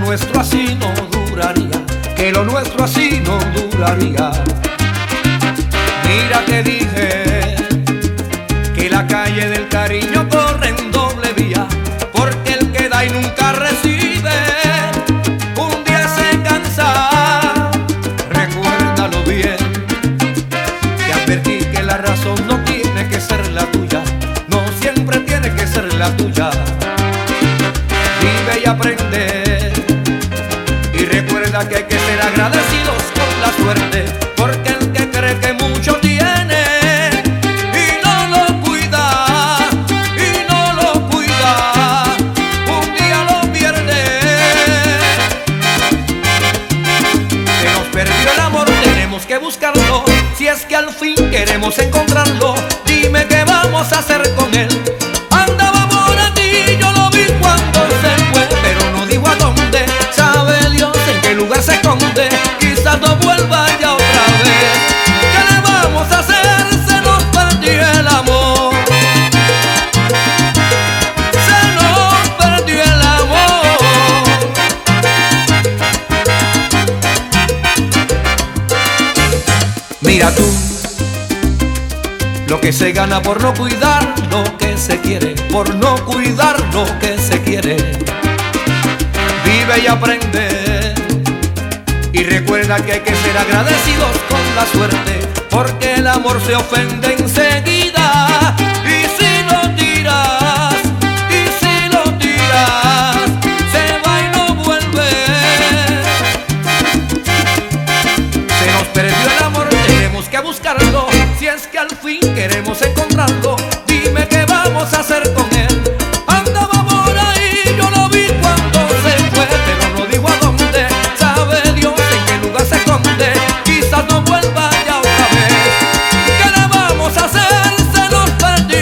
nuestro así no duraría, que lo nuestro así no duraría. Mira que dije que la calle del cariño corre en doble vía, porque el que da y nunca recibe, un día se cansa. Recuérdalo bien, te advertí que la razón no tiene que ser la tuya, no siempre tiene que ser la tuya. Vive y aprende, y recuerda que hay que ser agradecidos con la suerte, porque el que cree que mucho tiene y no lo cuida, un día lo pierde. Se nos perdió el amor, tenemos que buscarlo, si es que al fin queremos encontrarlo. Dime qué vamos a hacer con él. Andaba por aquí, yo lo vi cuando se fue, pero no digo a dónde. Sabe Dios en qué lugar se esconde, quizás no vuelva ya otra vez. ¿Qué le vamos a hacer? Se nos perdió el amor, se nos perdió el amor. Mira tú, lo que se gana por no cuidar lo que se quiere, por no cuidar lo que se quiere. Vive y aprende, y recuerda que hay que ser agradecidos con la suerte, porque el amor se ofende enseguida. Y si lo tiras, se va y no vuelve. Se nos perdió el amor, tenemos que buscarlo, si es que al fin queremos encontrarlo. Dime qué vamos a hacer con él. Andaba por ahí, yo lo vi cuando se fue, pero no digo a dónde. Sabe Dios en qué lugar se esconde, quizás no vuelva ya otra vez. ¿Qué le vamos a hacer? Se nos perdió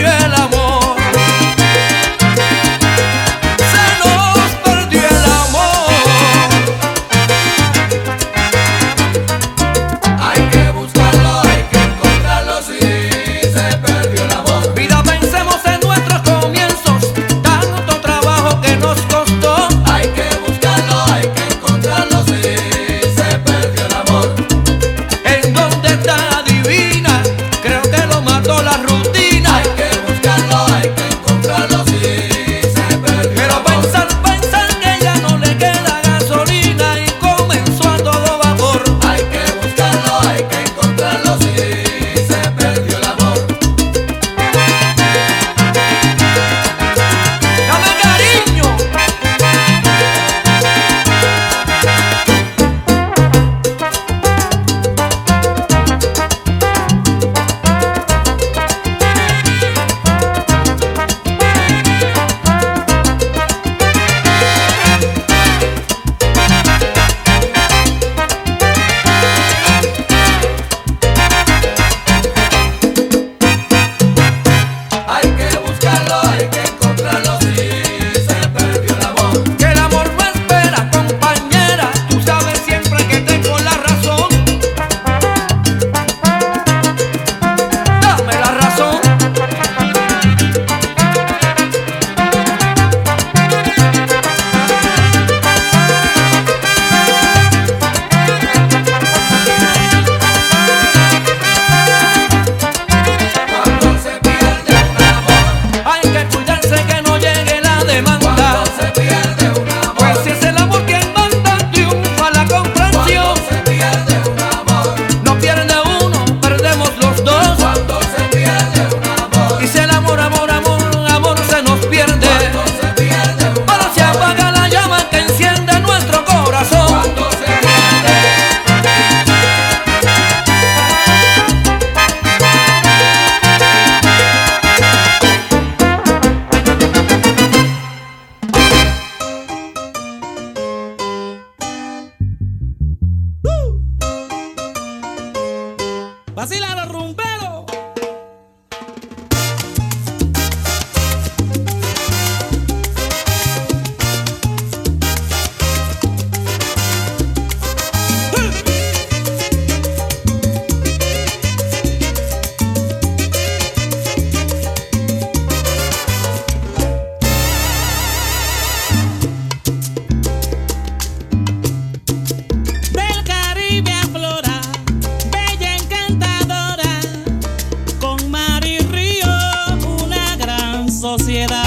sociedad.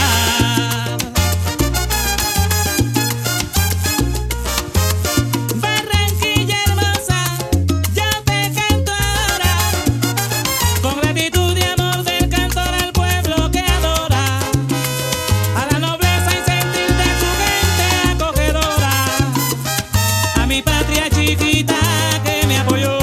Barranquilla hermosa, yo te canto ahora, con gratitud y amor del cantor al pueblo que adora, a la nobleza y sentir de su gente acogedora, a mi patria chiquita que me apoyó.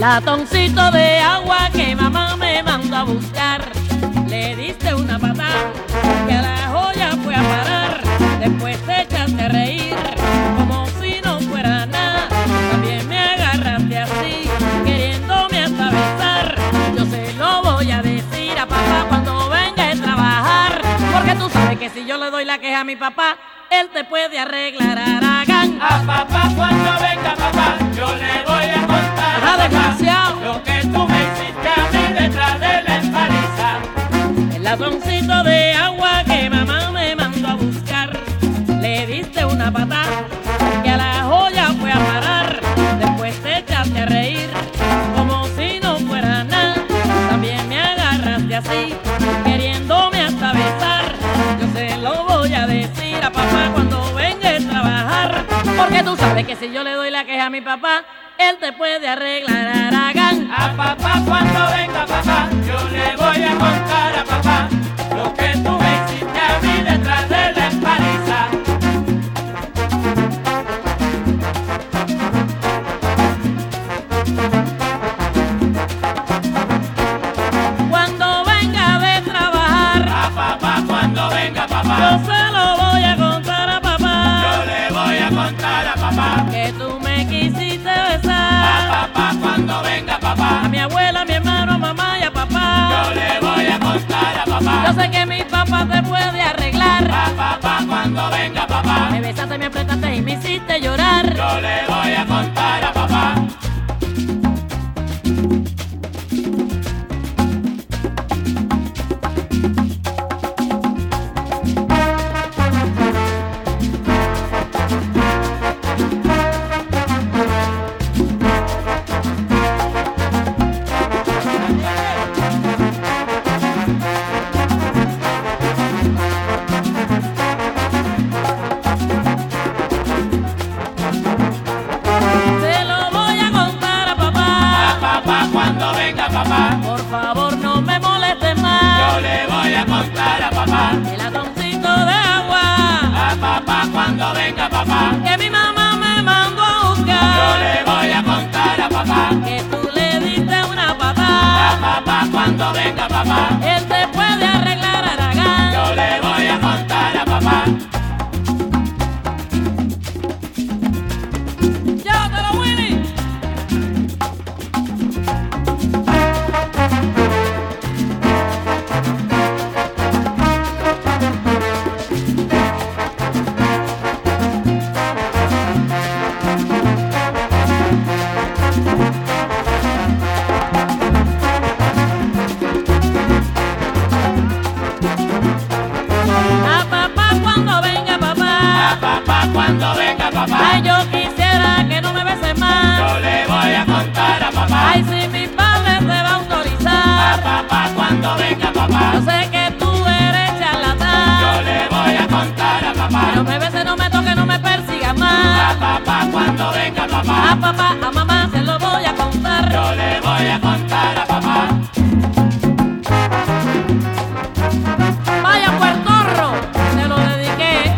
Latoncito de agua que mamá me mandó a buscar. Le diste una patada que a la joya fue a parar. Después te echaste a reír como si no fuera nada. También me agarraste así, queriéndome hasta besar. Yo se lo voy a decir a papá cuando venga a trabajar, porque tú sabes que si yo le doy la queja a mi papá, él te puede arreglar, Aragán. A papá cuando venga papá, yo le voy a contar a papá lo que tú me hiciste a mí detrás de la empaliza. El latoncito de agua que mamá me mandó a buscar, le diste una patada que a la joya fue a parar. Después te echaste a reír como si no fuera nada. También me agarraste así, queriéndome hasta besar. Yo se lo voy a decir a papá cuando venga a trabajar, porque tú sabes que si yo le doy la queja a mi papá, él te puede arreglar, Aragán. A papá cuando venga papá, yo le voy a contar a papá lo que tú me hiciste a mí detrás de la empaliza. Cuando venga de trabajar, A papá cuando venga papá, yo se lo voy a contar a papá, yo le voy a contar a papá. que tú me quisiste A besar. papá cuando venga papá, A mi abuela, a mi hermano, a mamá y a papá. yo le voy a contar a papá. Yo sé que mi papá te puede arreglar. A papá cuando venga papá, Me besaste, me apretaste y me hiciste llorar. yo le voy a contar a papá. Se lo voy a contar a A papá. papá cuando venga papá, Por favor, no me molestes más. yo le voy a contar a papá. El latoncito de agua A papá cuando venga papá, que mi mamá me mandó a yo buscar, le voy a contar a papá. que tú le diste una A patada. papá cuando venga papá, Él te puede arreglar, Aragán. yo le voy a contar a papá. Llévatelo, Willy. A papá cuando venga A papá. papá cuando venga papá, Ay, yo quisiera que no me beses más. yo le voy a contar a papá. Ay, si mi padre te va a A autorizar. papá cuando venga papá, Yo sé que tú eres yo charlatán. le voy a contar a No papá. me beses, no me toques, no me persigas A más. papá cuando venga A papá, papá, a mamá se lo voy a contar. yo le voy a contar a papá. Vaya puertorro, te lo dediqué.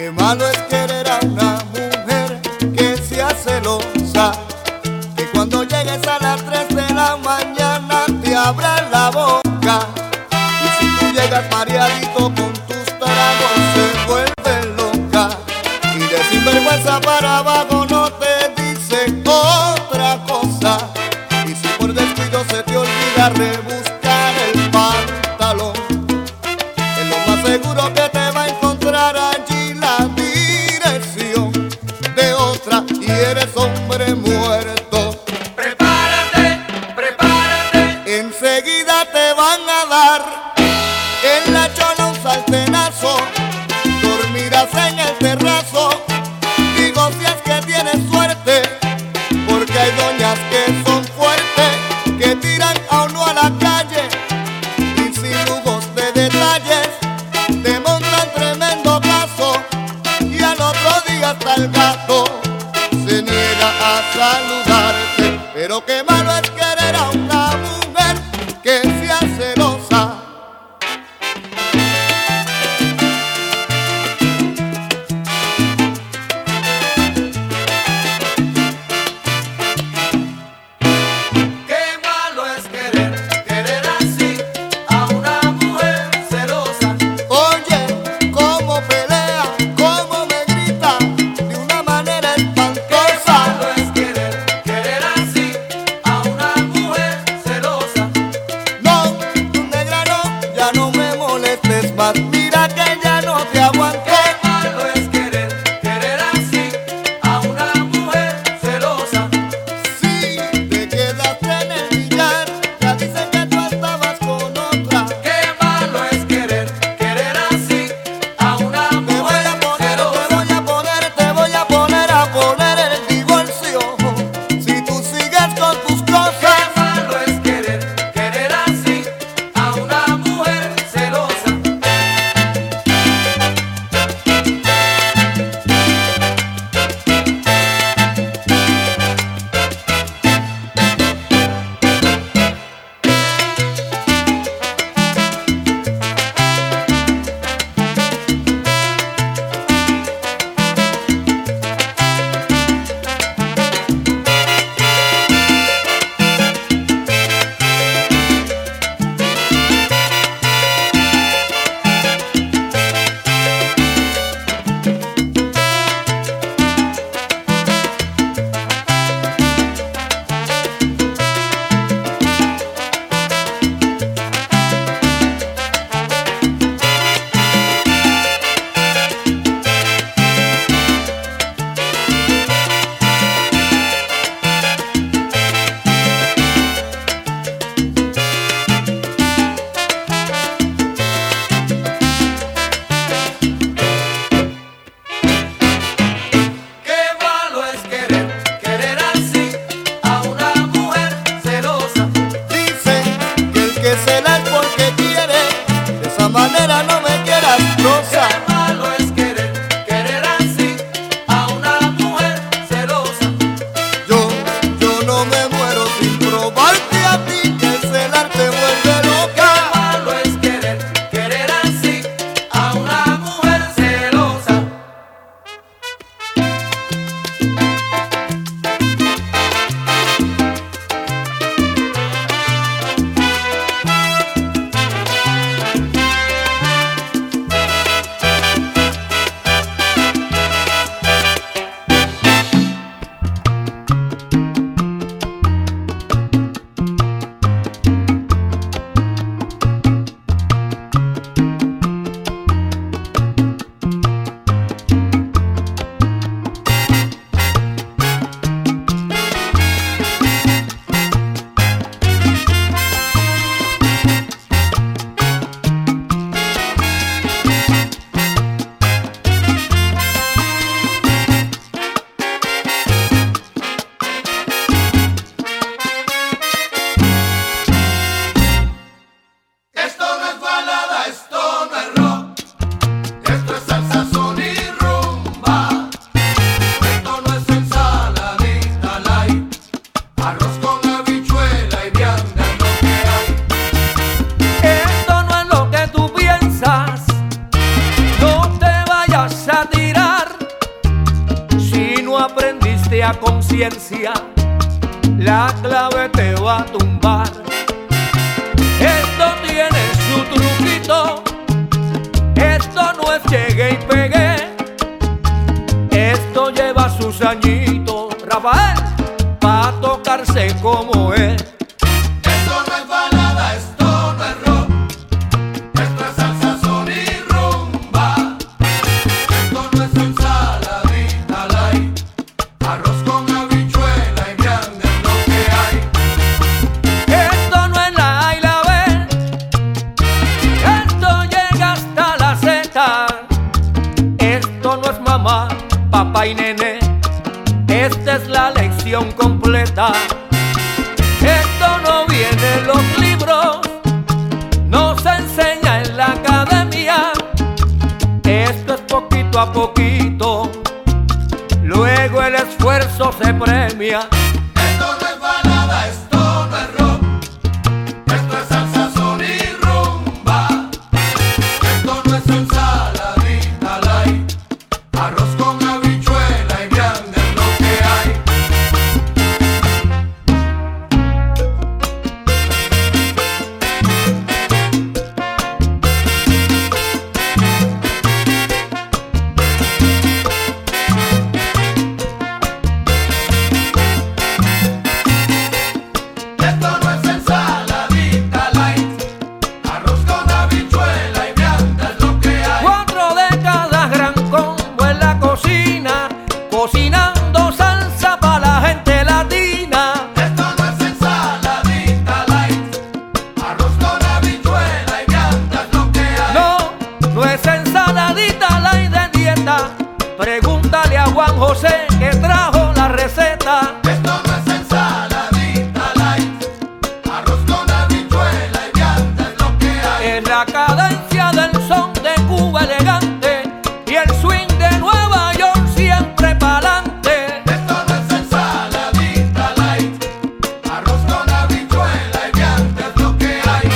Qué malo es querer a una mujer que sea celosa, que cuando llegues a las 3 de la mañana te abra la boca. Y si tú llegas mareadito con tus tragos se vuelve loca. Y de sinvergüenza para abajo no te dice otra cosa. Y si por descuido se te olvida rebuscar el pantalón, es lo más seguro que te va a encontrar allí la dirección de otra y eres hombre muerto. Prepárate, prepárate. Enseguida te van a dar en la chola un sartenazo, dormirás en el terrazo. Digo si es que tienes suerte, porque hay doñas que son fuertes, que tiran a uno a la calle y sin lujos de detalles te montan Dale a conciencia, la clave te va a tumbar. Esto tiene su truquito, esto no es llegue y pegué, esto lleva sus añitos, Rafael, pa' tocarse como es. Esto no es balada, esto no es rock, esto es salsa, son y rumba. Esto no es ensaladita light, arroz con habichuela y grande es lo que hay. Esto no es la A y la B, esto llega hasta la Z. Esto no es mamá, papá y nene, esta es la lección completa. Esto no viene en los libros, no se enseña en la academia. Esto es poquito a poquito, luego el esfuerzo se premia. Esto no es balada, esto no es rock, esto es salsa, son y rumba. Esto no es ensaladita light, arroz con habichuela y grande es lo que hay. Esto no es ensaladita light, arroz con habichuela y grande es lo que hay. 4 décadas gran combo en la cocina, cocinando salsa para la gente latina. Esto no es ensaladita light, arroz con habichuela y grande es lo que hay. No, no es ensaladita light de dieta, pregúntale a Juan José que trajo la receta. Esto no es ensaladita light, arroz con habichuela y grande es lo que hay. Es la cadencia del son de Cuba elegante y el swing de Nueva York siempre pa'lante. Esto no es ensaladita light, arroz con habichuela y grande es lo que hay.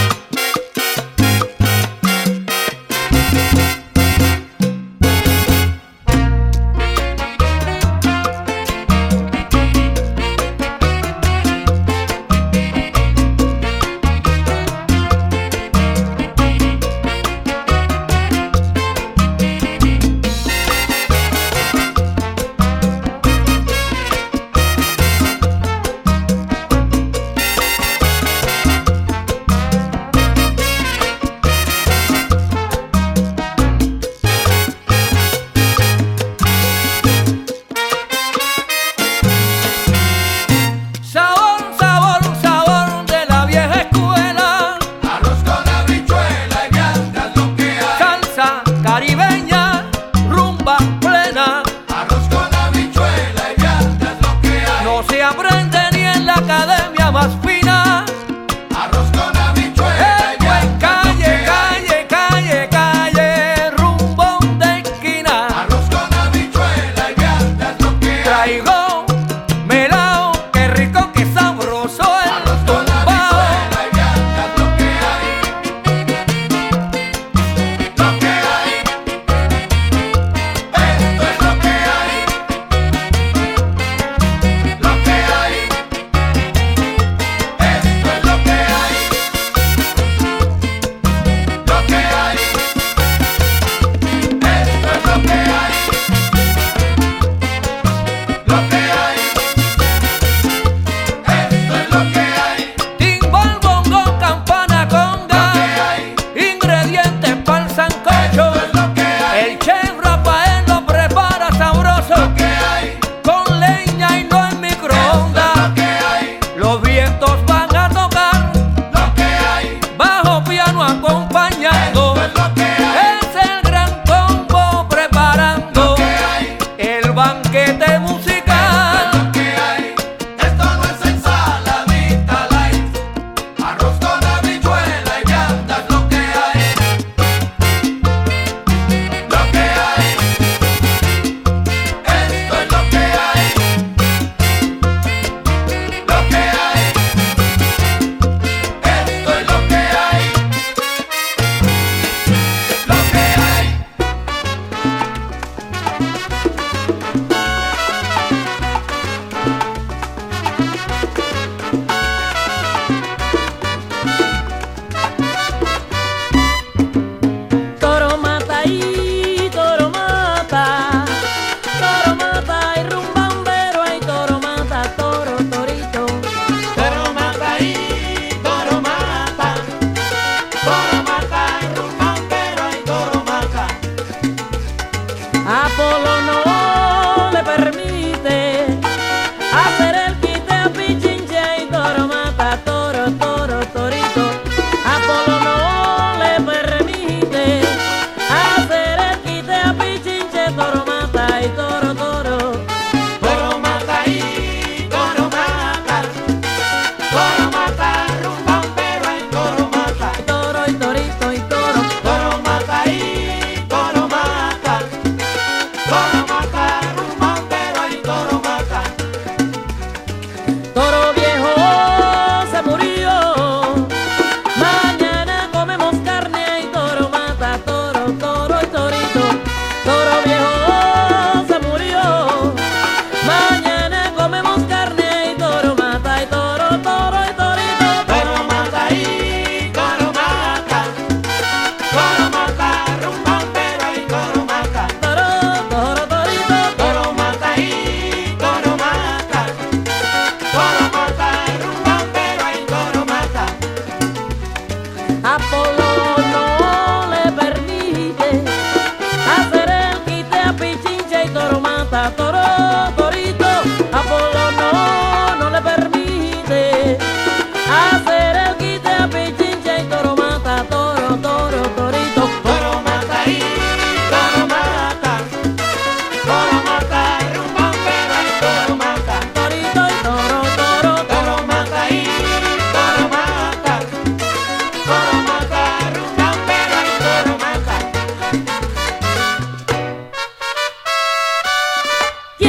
Sabor, sabor, sabor de la vieja escuela, Arroz con habichuela y grande es lo que hay. salsa caribeña, rumba plena. Arroz con habichuela y grande es lo que hay. No se aprende ni en la academia más fina. Arroz con habichuela y Esto es grande es lo calle, que hay. calle, calle, rumbón de esquina. Arroz con habichuela y grande es lo que hay. Traigo melao, qué rico, qué sabroso Arroz el con tumbao. habichuela y grande es lo que hay. Lo que hay. mata, toro, torito, Apolo no le permite hacer el quite a Pichincha y toro mata, toro, torito. Toro mata y toro mata, rumbambera y toro mata. Torito y toro, Toro mata y toro mata, rumbambera y toro mata.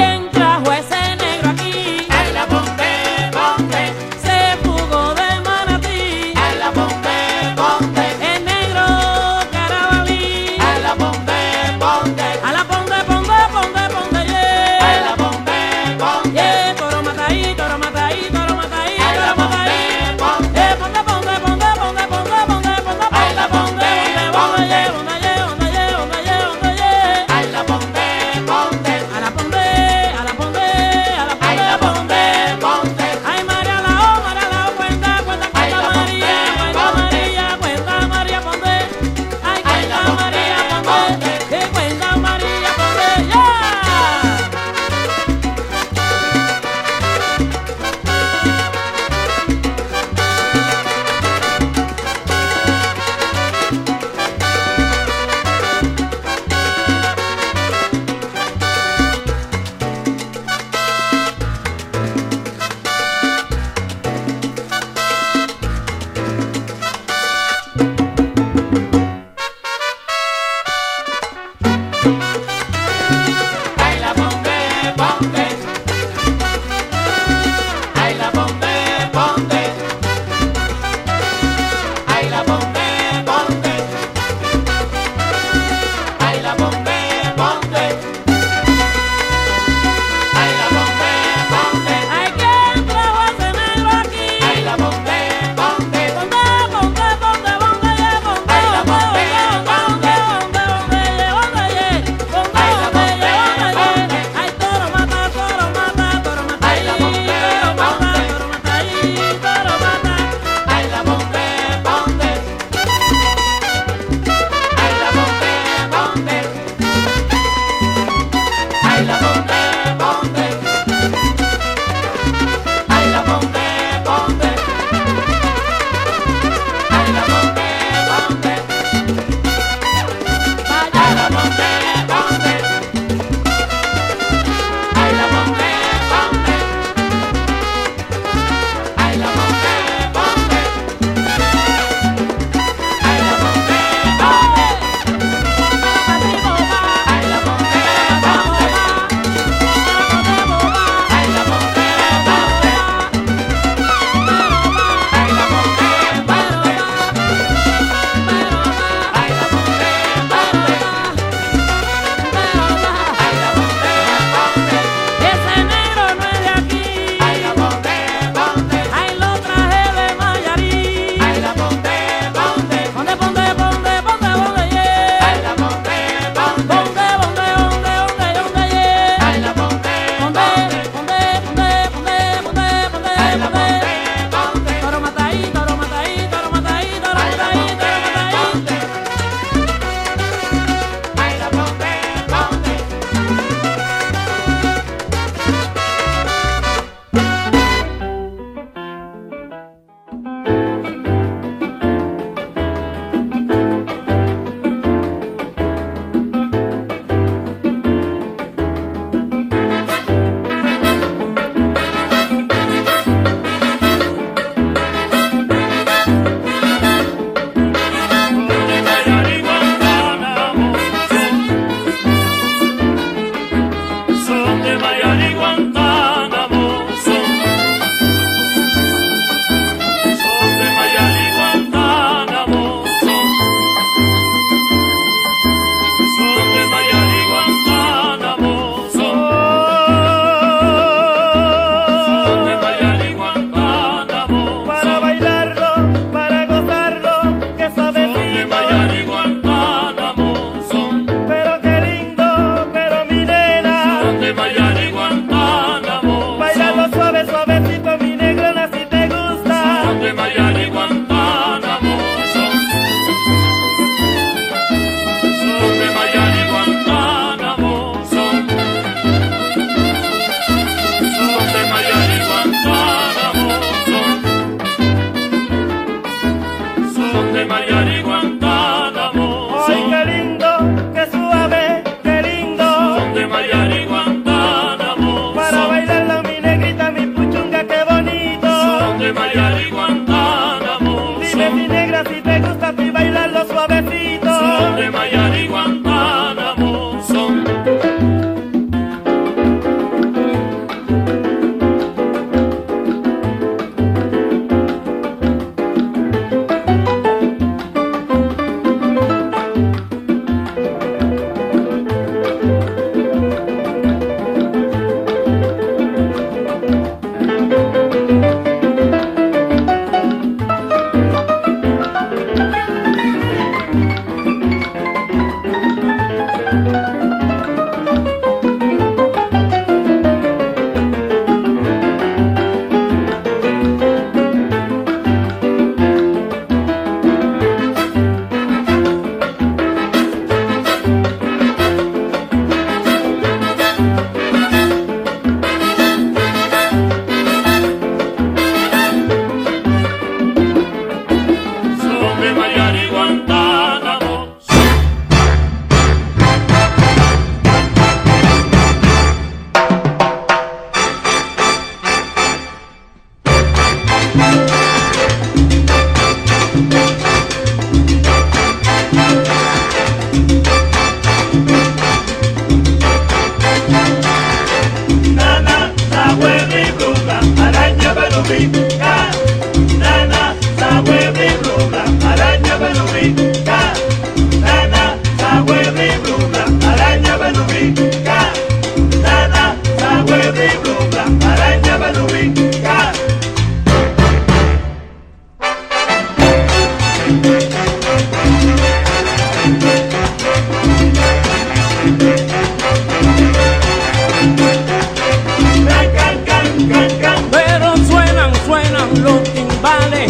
Pero suenan los timbales.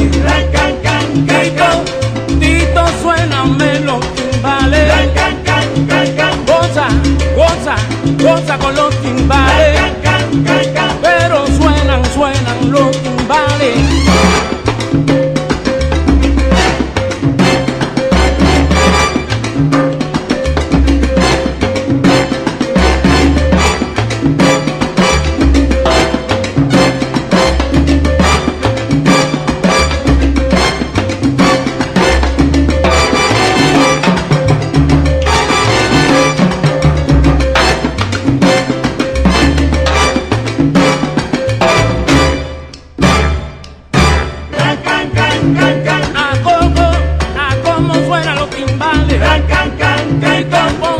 Tito, suéname los timbales. Goza con los timbales. Pero suenan los timbales. A cómo suenan los timbales. Tito,